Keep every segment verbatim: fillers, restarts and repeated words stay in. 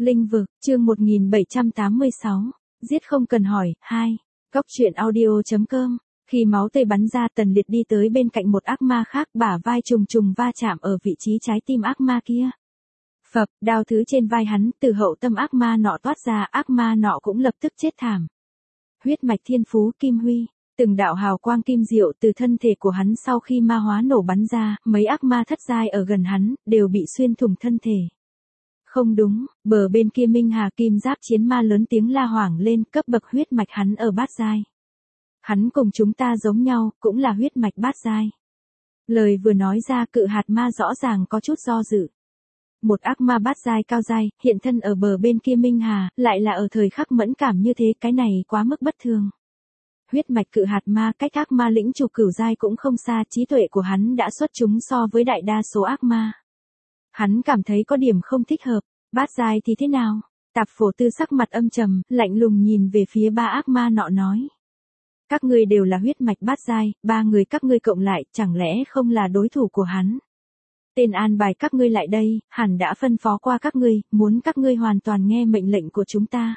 Linh vực, chương một nghìn bảy trăm tám mươi sáu. Giết không cần hỏi, hai. Góc truyện audio.com. Khi máu tươi bắn ra, Tần Liệt đi tới bên cạnh một ác ma khác, bả vai trùng trùng va chạm ở vị trí trái tim ác ma kia. Phập, đao thứ trên vai hắn, từ hậu tâm ác ma nọ toát ra, ác ma nọ cũng lập tức chết thảm. Huyết mạch thiên phú Kim Huy. Từng đạo hào quang kim diệu từ thân thể của hắn sau khi ma hóa nổ bắn ra, mấy ác ma thất giai ở gần hắn, đều bị xuyên thủng thân thể. Không đúng, bờ bên kia Minh Hà kim giáp chiến ma lớn tiếng la hoảng lên, cấp bậc huyết mạch hắn ở bát giai. Hắn cùng chúng ta giống nhau, cũng là huyết mạch bát giai. Lời vừa nói ra, cự hạt ma rõ ràng có chút do dự. Một ác ma bát giai cao giai, hiện thân ở bờ bên kia Minh Hà, lại là ở thời khắc mẫn cảm như thế, cái này quá mức bất thường. Huyết mạch cự hạt ma, cách ác ma lĩnh chủ cửu giai cũng không xa, trí tuệ của hắn đã xuất chúng so với đại đa số ác ma. Hắn cảm thấy có điểm không thích hợp, bát giai thì thế nào? Tạp Phổ Tư sắc mặt âm trầm, lạnh lùng nhìn về phía ba ác ma nọ nói. Các ngươi đều là huyết mạch bát giai, ba người các ngươi cộng lại, chẳng lẽ không là đối thủ của hắn? Tên an bài các ngươi lại đây, hẳn đã phân phó qua các ngươi, muốn các ngươi hoàn toàn nghe mệnh lệnh của chúng ta.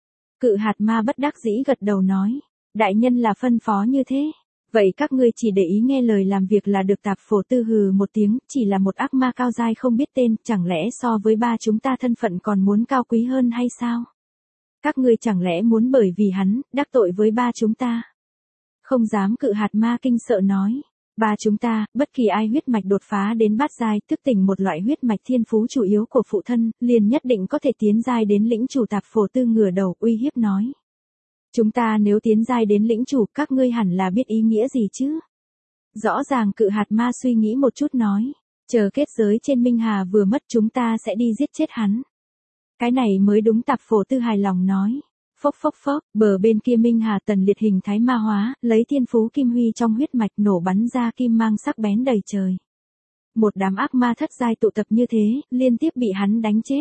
Cự hạt ma bất đắc dĩ gật đầu nói. Đại nhân là phân phó như thế. Vậy các ngươi chỉ để ý nghe lời làm việc là được. Tạp Phổ Tư hừ một tiếng, chỉ là một ác ma cao giai không biết tên, chẳng lẽ so với ba chúng ta thân phận còn muốn cao quý hơn hay sao? Các ngươi chẳng lẽ muốn bởi vì hắn, đắc tội với ba chúng ta? Không dám. Cự hạt ma kinh sợ nói. Ba chúng ta, bất kỳ ai huyết mạch đột phá đến bát giai, thức tỉnh một loại huyết mạch thiên phú chủ yếu của phụ thân, liền nhất định có thể tiến giai đến lĩnh chủ. Tạp Phổ Tư ngửa đầu uy hiếp nói. Chúng ta nếu tiến giai đến lĩnh chủ, các ngươi hẳn là biết ý nghĩa gì chứ? Rõ ràng. Cự hạt ma suy nghĩ một chút nói. Chờ kết giới trên Minh Hà vừa mất chúng ta sẽ đi giết chết hắn. Cái này mới đúng. Tạp Phổ Tư hài lòng nói. Phốc phốc phốc, bờ bên kia Minh Hà Tần Liệt hình thái ma hóa, lấy thiên phú Kim Huy trong huyết mạch nổ bắn ra kim mang sắc bén đầy trời. Một đám ác ma thất giai tụ tập như thế, liên tiếp bị hắn đánh chết.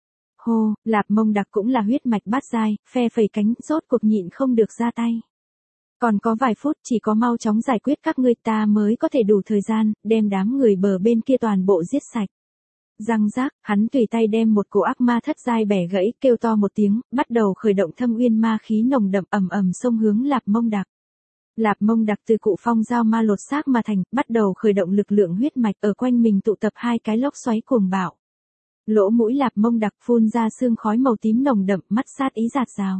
Hô, Lạp Mông Đặc cũng là huyết mạch bát giai, phe phẩy cánh, rốt cuộc nhịn không được ra tay. Còn có vài phút, chỉ có mau chóng giải quyết các ngươi ta mới có thể đủ thời gian, đem đám người bờ bên kia toàn bộ giết sạch. Răng rác, hắn tùy tay đem một cổ ác ma thất giai bẻ gãy, kêu to một tiếng, bắt đầu khởi động thâm uyên ma khí nồng đậm ầm ầm xông hướng Lạp Mông Đặc. Lạp Mông Đặc từ cụ phong giao ma lột xác mà thành, bắt đầu khởi động lực lượng huyết mạch, ở quanh mình tụ tập hai cái lốc xoáy cuồng bạo. Lỗ mũi Lạp Mông Đặc phun ra sương khói màu tím nồng đậm, mắt sát ý rạt rào.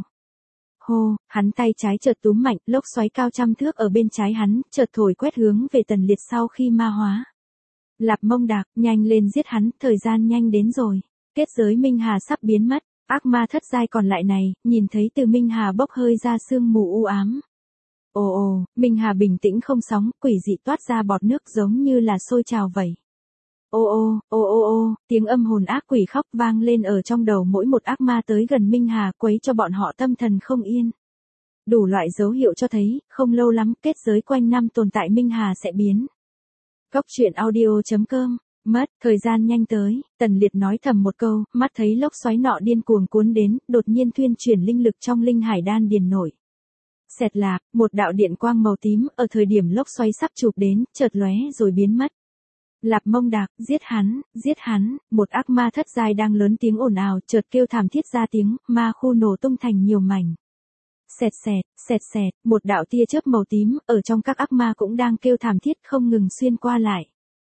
Hô, hắn tay trái chợt túm mạnh, lốc xoáy cao trăm thước ở bên trái hắn, chợt thổi quét hướng về Tần Liệt sau khi ma hóa. Lạp Mông Đặc, nhanh lên giết hắn, thời gian nhanh đến rồi. Kết giới Minh Hà sắp biến mất, ác ma thất giai còn lại này, nhìn thấy từ Minh Hà bốc hơi ra sương mù u ám. Ồ ồ, Minh Hà bình tĩnh không sóng, quỷ dị toát ra bọt nước giống như là sôi trào vậy. Ô ô, ô ô ô, tiếng âm hồn ác quỷ khóc vang lên ở trong đầu mỗi một ác ma tới gần Minh Hà, quấy cho bọn họ tâm thần không yên. Đủ loại dấu hiệu cho thấy, không lâu lắm kết giới quanh năm tồn tại Minh Hà sẽ biến. Góc truyện audio.com. Mất, thời gian nhanh tới, Tần Liệt nói thầm một câu, mắt thấy lốc xoáy nọ điên cuồng cuốn đến, đột nhiên thuyên chuyển linh lực trong linh hải đan điền nổi. Xẹt lạc, một đạo điện quang màu tím, ở thời điểm lốc xoáy sắp chụp đến, chợt lóe rồi biến mất. Lạp Mông Đặc, giết hắn, giết hắn, một ác ma thất giai đang lớn tiếng ồn ào, chợt kêu thảm thiết ra tiếng, ma khu nổ tung thành nhiều mảnh. Xẹt xẹt, xẹt xẹt, một đạo tia chớp màu tím, ở trong các ác ma cũng đang kêu thảm thiết không ngừng xuyên qua lại.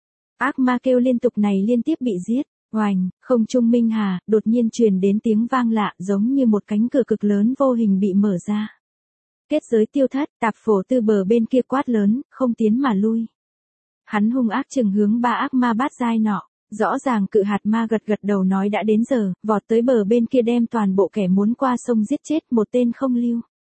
Ác ma kêu liên tục này liên tiếp bị giết, oành, không trung Minh Hà, đột nhiên truyền đến tiếng vang lạ giống như một cánh cửa cực lớn vô hình bị mở ra. Kết giới tiêu thất, Tạp Phổ Tư bờ bên kia quát lớn, không tiến mà lui. Hắn hung ác chừng hướng ba ác ma bát giai nọ, rõ ràng. Cự hạt ma gật gật đầu nói đã đến giờ, vọt tới bờ bên kia đem toàn bộ kẻ muốn qua sông giết chết, một tên không lưu.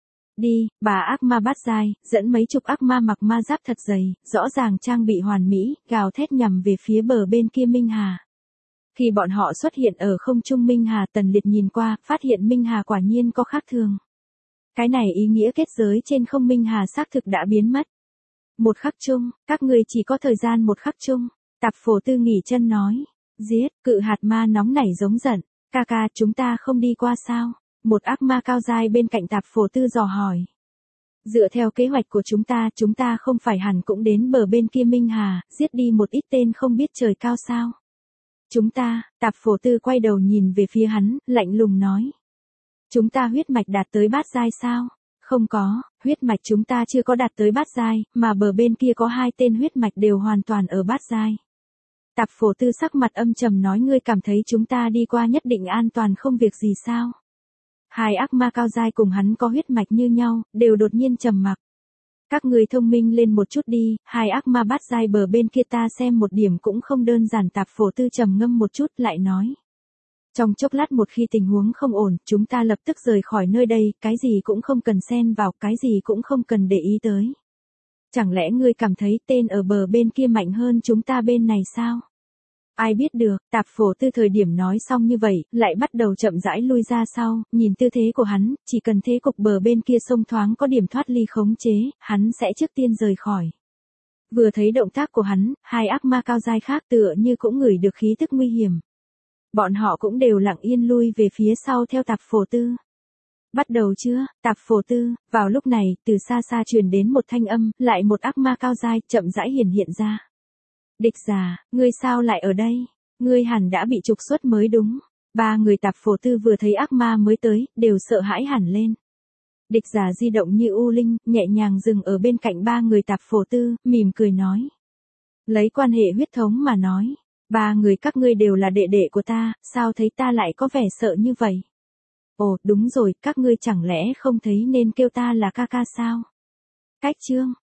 Đi, bà ác ma bát giai, dẫn mấy chục ác ma mặc ma giáp thật dày, rõ ràng trang bị hoàn mỹ, gào thét nhằm về phía bờ bên kia Minh Hà. Khi bọn họ xuất hiện ở không trung Minh Hà, Tần Liệt nhìn qua, phát hiện Minh Hà quả nhiên có khác thường. Cái này ý nghĩa kết giới trên không Minh Hà xác thực đã biến mất. Một khắc chung, các người chỉ có thời gian một khắc chung. Tạp Phổ Tư nghỉ chân nói. Giết, cự hạt ma nóng nảy giống giận. Ca ca, chúng ta không đi qua sao? Một ác ma cao giai bên cạnh Tạp Phổ Tư dò hỏi. Dựa theo kế hoạch của chúng ta, chúng ta không phải hẳn cũng đến bờ bên kia Minh Hà, giết đi một ít tên không biết trời cao sao? Chúng ta, Tạp Phổ Tư quay đầu nhìn về phía hắn, lạnh lùng nói. Chúng ta huyết mạch đạt tới bát giai sao? Không có, huyết mạch chúng ta chưa có đạt tới bát giai, mà bờ bên kia có hai tên huyết mạch đều hoàn toàn ở bát giai. Tạp Phổ Tư sắc mặt âm trầm nói ngươi cảm thấy chúng ta đi qua nhất định an toàn không việc gì sao? Hai ác ma cao giai cùng hắn có huyết mạch như nhau, đều đột nhiên trầm mặc. Các người thông minh lên một chút đi, hai ác ma bát giai bờ bên kia ta xem một điểm cũng không đơn giản. Tạp Phổ Tư trầm ngâm một chút lại nói. Trong chốc lát một khi tình huống không ổn, chúng ta lập tức rời khỏi nơi đây, cái gì cũng không cần xen vào, cái gì cũng không cần để ý tới. Chẳng lẽ ngươi cảm thấy tên ở bờ bên kia mạnh hơn chúng ta bên này sao? Ai biết được, Tạp Phổ Tư thời điểm nói xong như vậy, lại bắt đầu chậm rãi lui ra sau, nhìn tư thế của hắn, chỉ cần thế cục bờ bên kia sông thoáng có điểm thoát ly khống chế, hắn sẽ trước tiên rời khỏi. Vừa thấy động tác của hắn, hai ác ma cao giai khác tựa như cũng ngửi được khí tức nguy hiểm. Bọn họ cũng đều lặng yên lui về phía sau theo Tạp Phổ Tư. Bắt đầu chưa, Tạp Phổ Tư? Vào lúc này, từ xa xa truyền đến một thanh âm, lại một ác ma cao giai chậm rãi hiển hiện ra. Địch Giả, ngươi sao lại ở đây? Ngươi hẳn đã bị trục xuất mới đúng. Ba người Tạp Phổ Tư vừa thấy ác ma mới tới, đều sợ hãi hẳn lên. Địch Giả di động như u linh, nhẹ nhàng dừng ở bên cạnh ba người Tạp Phổ Tư, mỉm cười nói. Lấy quan hệ huyết thống mà nói, ba người các ngươi đều là đệ đệ của ta, sao thấy ta lại có vẻ sợ như vậy? Ồ, đúng rồi, các ngươi chẳng lẽ không thấy nên kêu ta là ca ca sao? Cách chương